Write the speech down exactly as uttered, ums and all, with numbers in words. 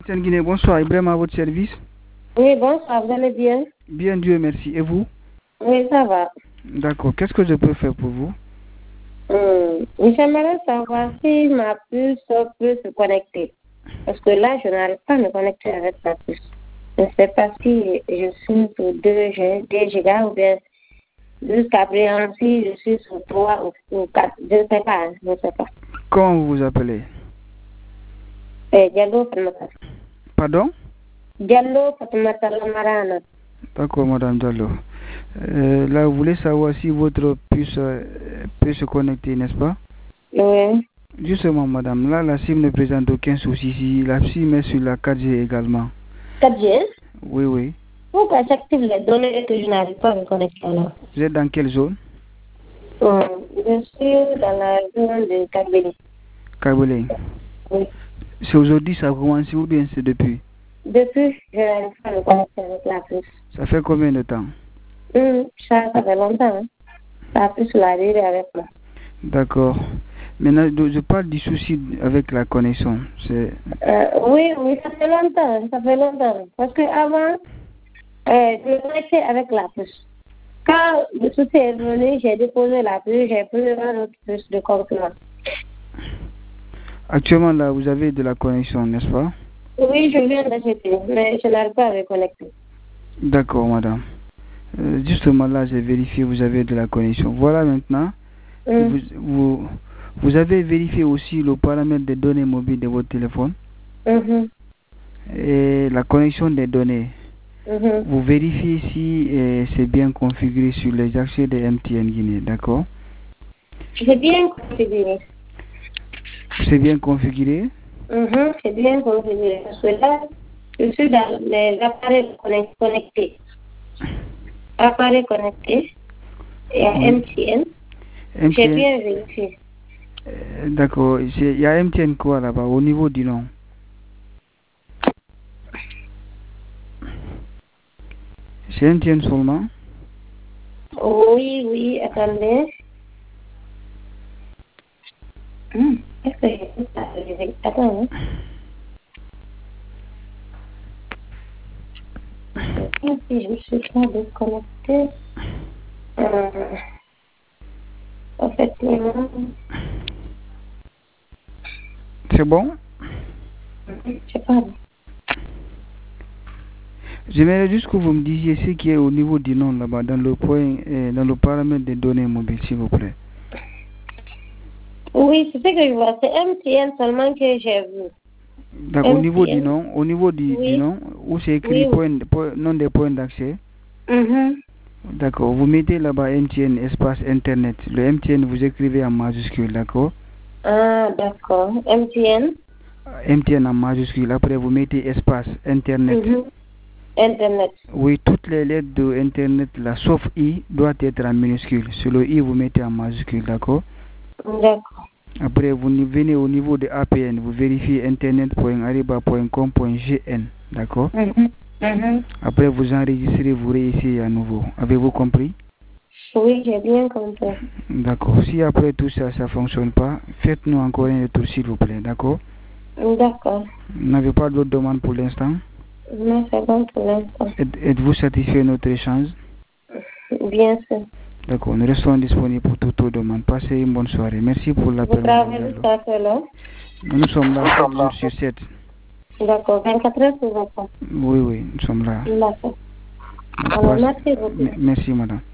Guinée, bonsoir, Ibrahim à votre service. Oui, bonsoir, vous allez bien? Bien, Dieu merci. Et vous? Oui, ça va. D'accord, qu'est-ce que je peux faire pour vous? Hum, J'aimerais savoir si ma puce peut se connecter. Parce que là, je n'arrive pas à me connecter avec ma puce. Je ne sais pas si je suis sur deux gigas ou bien jusqu'à présent, si je suis sur trois ou quatre. Je ne sais pas, je ne sais pas. Comment vous vous appelez? Eh, Diallo Fatoumata. Pardon? Diallo Fatoumata Lamarana. D'accord, Madame Diallo. Euh, là, vous voulez savoir si votre puce euh, peut se connecter, n'est-ce pas? Oui. Justement, Madame, là, la SIM ne présente aucun souci. Si la SIM est sur la quatre G également. quatre G? Oui, oui. Pourquoi j'active les données que je n'arrive pas à me connecter là? Vous êtes dans quelle zone? Hum, Je suis dans la zone de Kagbeli. Kabylie. Oui. C'est aujourd'hui ça a commencé ou bien c'est depuis? Depuis, je n'arrive pas à me connecter avec la puce. Ça fait combien de temps? Hum, ça, ça fait longtemps. Hein. La puce l'a arrivé avec moi. D'accord. Maintenant, je parle du souci avec la connexion. C'est... Euh, oui, oui, ça fait longtemps. Ça fait longtemps. Parce qu'avant, euh, je me connectais avec la puce. Quand le souci est venu, j'ai déposé la puce, j'ai pris un autre puce de concurrent. Actuellement, là, vous avez de la connexion, n'est-ce pas? Oui, je viens d'acheter, mais je n'arrive pas à me connecter. D'accord, madame. Euh, justement, là, j'ai vérifié, vous avez de la connexion. Voilà maintenant. Mm. Vous, vous, vous avez vérifié aussi le paramètre des données mobiles de votre téléphone Mm-hmm. et la connexion des données. Mm-hmm. Vous vérifiez si euh, c'est bien configuré sur les accès de M T N Guinée, d'accord? C'est bien configuré. C'est bien configuré? Mm-hmm. C'est bien configuré. Parce que là, je suis dans les appareils connectés. Appareil connecté et à Oui. M T N. M T N. J'ai bien vérifié. Euh, d'accord. Il y a M T N quoi là-bas, au niveau du nom? C'est M T N seulement? Oui, oui, attendez. Hum, Est-ce que j'ai ça arrivé? Attends. Hein. Si je me suis pas déconnectée. Euh, en fait, non. C'est bon? Je sais pas. J'aimerais juste que vous me disiez ce qui est au niveau du nom là-bas, dans le point, euh, dans le paramètre des données mobiles, s'il vous plaît. Oui, c'est ce que je vois. C'est M T N seulement que j'ai vu. Donc, au niveau du nom, au niveau du, Oui. du nom, où c'est écrit Oui, oui. point, point, nom des points d'accès. Mm-hmm. D'accord. Vous mettez là-bas M T N espace Internet. Le M T N, vous écrivez en majuscule, d'accord? Ah, d'accord. M T N. M T N en majuscule. Après, vous mettez espace Internet. Mm-hmm. Internet. Oui, toutes les lettres de Internet, là, sauf I, doivent être en minuscule. Sur le I, vous mettez en majuscule, d'accord? D'accord. Après, vous venez au niveau de A P N, vous vérifiez internet point ariba point com point g n, d'accord? Mm-hmm. Mm-hmm. Après, vous enregistrez, vous réessayez à nouveau. Avez-vous compris? Oui, j'ai bien compris. D'accord. Si après tout ça, ça ne fonctionne pas, faites-nous encore un retour, s'il vous plaît, d'accord? D'accord. Vous n'avez pas d'autres demandes pour l'instant? Non, c'est bon pour l'instant. Êtes-vous satisfait de notre échange? Bien sûr. D'accord, nous restons disponibles pour toutes vos demandes. Passez une bonne soirée. Merci pour l'appel. Vous travaillez jusqu'à quelle heure? Nous sommes là sept jours sur sept. D'accord, vingt-quatre heures sur vingt-quatre. Oui, oui, nous sommes là. D'accord. Donc, Alors, passe... merci beaucoup. Merci, madame.